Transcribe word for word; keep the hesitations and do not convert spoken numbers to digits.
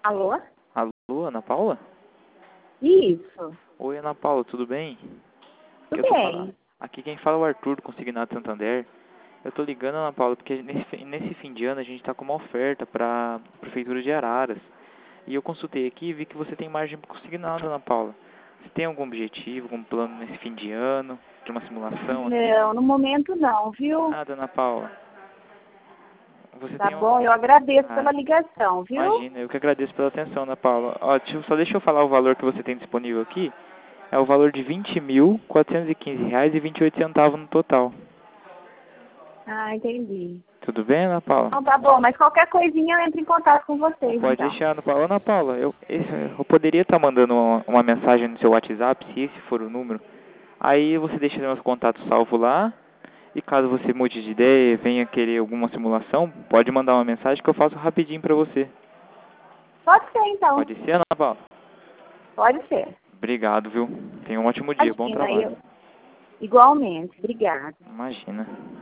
Alô? Alô, Ana Paula? Isso. Oi, Ana Paula, tudo bem? Tudo Aqui, eu tô bem. falando... Aqui quem fala é o Arthur, do Consignado Santander. Eu tô ligando, Ana Paula, porque nesse, nesse fim de ano a gente tá com uma oferta pra Prefeitura de Araras. E eu consultei aqui e vi que você tem margem para consignado, Ana Paula. Você tem algum objetivo, algum plano nesse fim de ano, de uma simulação assim? Não, no momento não, viu? Nada, Ana Paula. Você Tá tem um... bom, eu agradeço Ah, pela ligação, viu? imagina, eu que agradeço pela atenção, Ana Paula. Ó, deixa eu- só deixa eu falar o valor que você tem disponível aqui. É o valor de vinte mil, quatrocentos e quinze reais e vinte e oito centavos no total. Ah, entendi. Tudo bem, Ana Paula? Então tá bom, mas qualquer coisinha eu entro em contato com vocês, Pode então. deixar, Ana Paula. Ana Paula, eu, esse- eu poderia estar mandando uma, uma mensagem no seu WhatsApp, se esse for o número. Aí você deixa meus contatos salvos lá. E caso você mude de ideia e venha querer alguma simulação, pode mandar uma mensagem que eu faço rapidinho pra você. Pode ser, então. Pode ser, Ana Paula? Pode ser. Obrigado, viu? Tenha um ótimo dia, bom Imagina, trabalho. eu... Igualmente. Obrigada. Imagina.